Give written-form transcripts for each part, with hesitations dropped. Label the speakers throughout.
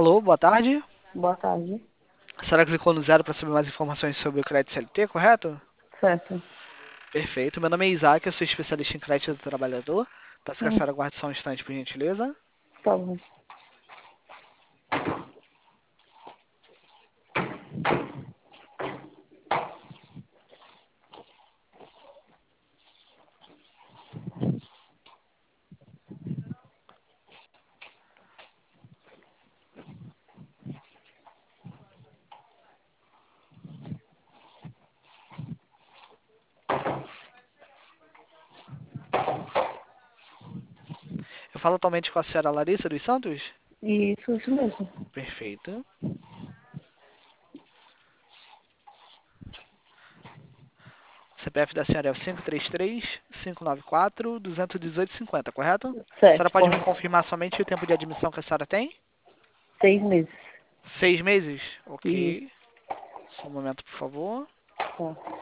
Speaker 1: Alô, boa tarde.
Speaker 2: Boa tarde.
Speaker 1: A senhora clicou no zero para saber mais informações sobre o crédito CLT, correto?
Speaker 2: Certo.
Speaker 1: Perfeito. Meu nome é Isaac, eu sou especialista em crédito do trabalhador. Peço que a
Speaker 2: Hum,
Speaker 1: senhora aguarde só um instante, por gentileza.
Speaker 2: tá bom.
Speaker 1: Eu falo atualmente com a senhora Larissa dos Santos?
Speaker 2: Isso mesmo.
Speaker 1: Perfeito. O CPF da senhora é o 533-594-218-50, correto? A senhora
Speaker 2: Certo,
Speaker 1: pode me
Speaker 2: correto.
Speaker 1: confirmar somente o tempo de admissão que a senhora tem?
Speaker 2: 6 meses.
Speaker 1: 6 meses?
Speaker 2: Isso,
Speaker 1: Ok. Só um momento, por favor.
Speaker 2: tá.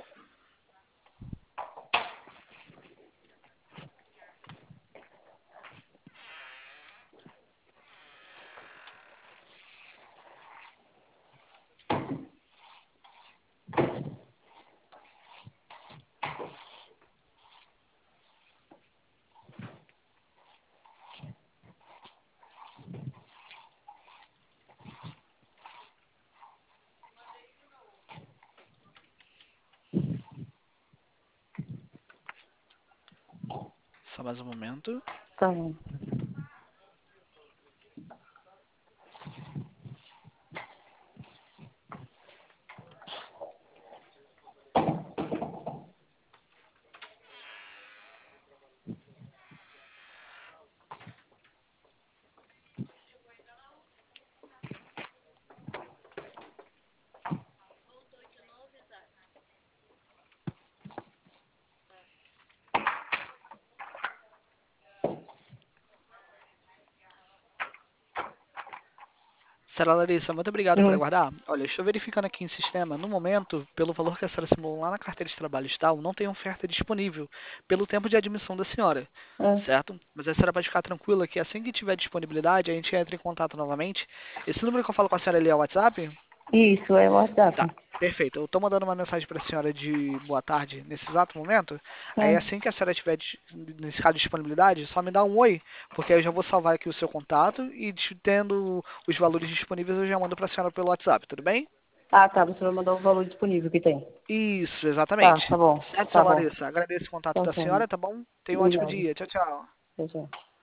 Speaker 1: Só mais um momento.
Speaker 2: Tá bom.
Speaker 1: Senhora Larissa, muito obrigado por
Speaker 2: Hum,
Speaker 1: aguardar. Olha, estou verificando aqui em sistema. No momento, pelo valor que a senhora simulou lá na carteira de trabalho e tal, não tem oferta disponível pelo tempo de admissão da senhora,
Speaker 2: é.
Speaker 1: certo? Mas a senhora pode ficar tranquila que assim que tiver disponibilidade, a gente entra em contato novamente. Esse número que eu falo com a senhora ali é o WhatsApp?
Speaker 2: Isso, é o
Speaker 1: Tá,
Speaker 2: WhatsApp.
Speaker 1: perfeito. Eu tô mandando uma mensagem para a senhora de boa tarde nesse exato momento. Aí
Speaker 2: É.
Speaker 1: assim que a senhora tiver, nesse caso, disponibilidade, só me dá um oi, porque aí eu já vou salvar aqui o seu contato e tendo os valores disponíveis eu já mando para a senhora pelo WhatsApp, tudo bem?
Speaker 2: Ah, tá. Você vai mandar o valor disponível que tem.
Speaker 1: Isso,
Speaker 2: Tá,
Speaker 1: exatamente.
Speaker 2: tá bom.
Speaker 1: Certo,
Speaker 2: Tá
Speaker 1: senhora
Speaker 2: bom.
Speaker 1: Larissa? Agradeço o contato
Speaker 2: Tá
Speaker 1: da
Speaker 2: certo.
Speaker 1: senhora, tá bom? Tenha um ótimo
Speaker 2: Obrigada.
Speaker 1: dia. Tchau, tchau.
Speaker 2: Tchau, tchau.